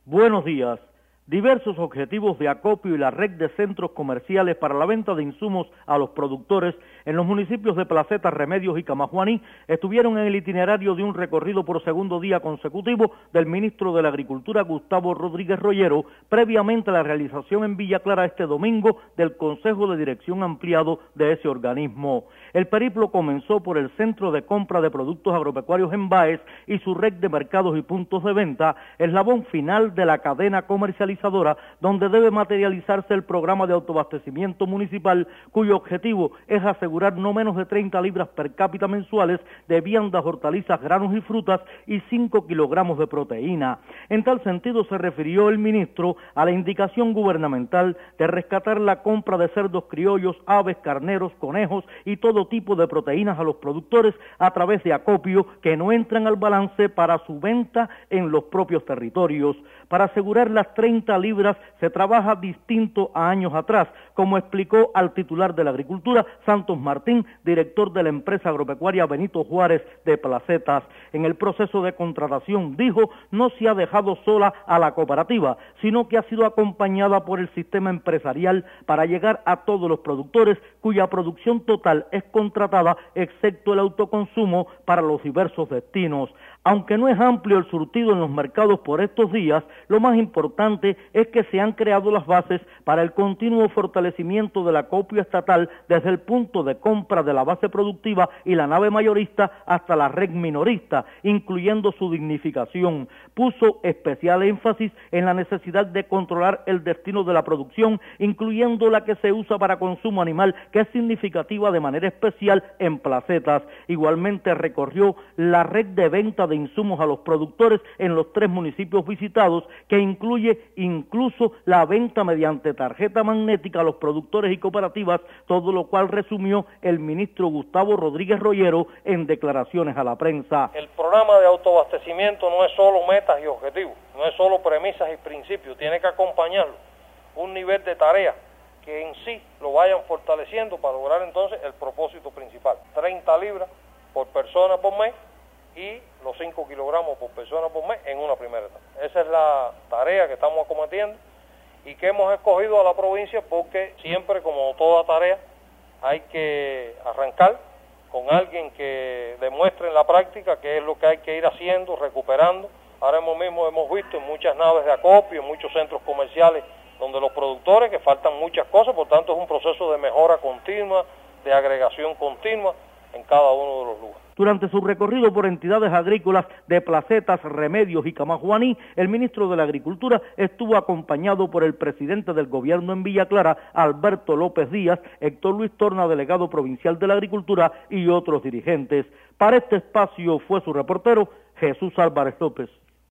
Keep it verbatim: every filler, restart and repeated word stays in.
Buenos días. Diversos objetivos de acopio y la red de centros comerciales para la venta de insumos a los productores en los municipios de Placetas, Remedios y Camajuaní estuvieron en el itinerario de un recorrido por segundo día consecutivo del ministro de la Agricultura, Gustavo Rodríguez Rollero, previamente a la realización en Villa Clara este domingo del Consejo de Dirección Ampliado de ese organismo. El periplo comenzó por el Centro de Compra de Productos Agropecuarios en Báez y su red de mercados y puntos de venta, eslabón final de la cadena comercializadora donde debe materializarse el programa de autoabastecimiento municipal, cuyo objetivo es asegurar no menos de treinta libras per cápita mensuales de viandas, hortalizas, granos y frutas y cinco kilogramos de proteína. En tal sentido se refirió el ministro a la indicación gubernamental de rescatar la compra de cerdos criollos, aves, carneros, conejos y todo tipo de proteínas a los productores a través de acopio que no entran al balance para su venta en los propios territorios. Para asegurar las treinta libras se trabaja distinto a años atrás, como explicó al titular de la Agricultura, Santos Martín, director de la empresa agropecuaria Benito Juárez de Placetas. En el proceso de contratación, dijo, no se ha dejado sola a la cooperativa, sino que ha sido acompañada por el sistema empresarial para llegar a todos los productores cuya producción total es contratada, excepto el autoconsumo para los diversos destinos. Aunque no es amplio el surtido en los mercados por estos días, lo más importante es que se han creado las bases para el continuo fortalecimiento del acopio estatal desde el punto de compra de la base productiva y la nave mayorista hasta la red minorista, incluyendo su dignificación. Puso especial énfasis en la necesidad de controlar el destino de la producción, incluyendo la que se usa para consumo animal, que es significativa de manera especial en Placetas. Igualmente recorrió la red de venta de insumos a los productores en los tres municipios visitados, que incluye incluso la venta mediante tarjeta magnética a los productores y cooperativas, todo lo cual resumió el ministro Gustavo Rodríguez Rollero en declaraciones a la prensa. El programa de autoabastecimiento no es solo metas y objetivos, no es solo premisas y principios, tiene que acompañarlo un nivel de tarea que en sí lo vayan fortaleciendo para lograr entonces el propósito principal, treinta libras por persona por mes y los cinco kilogramos por persona por mes en una primera etapa. Esa es la tarea que estamos acometiendo y que hemos escogido a la provincia porque siempre, como toda tarea, hay que arrancar con alguien que demuestre en la práctica qué es lo que hay que ir haciendo, recuperando. Ahora mismo hemos visto en muchas naves de acopio, en muchos centros comerciales, donde los productores, que faltan muchas cosas, por tanto es un proceso de mejora continua, de agregación continua en cada uno de los lugares. Durante su recorrido por entidades agrícolas de Placetas, Remedios y Camajuaní, el ministro de la Agricultura estuvo acompañado por el presidente del gobierno en Villa Clara, Alberto López Díaz, Héctor Luis Torna, delegado provincial de la Agricultura, y otros dirigentes. Para este espacio fue su reportero, Jesús Álvarez López.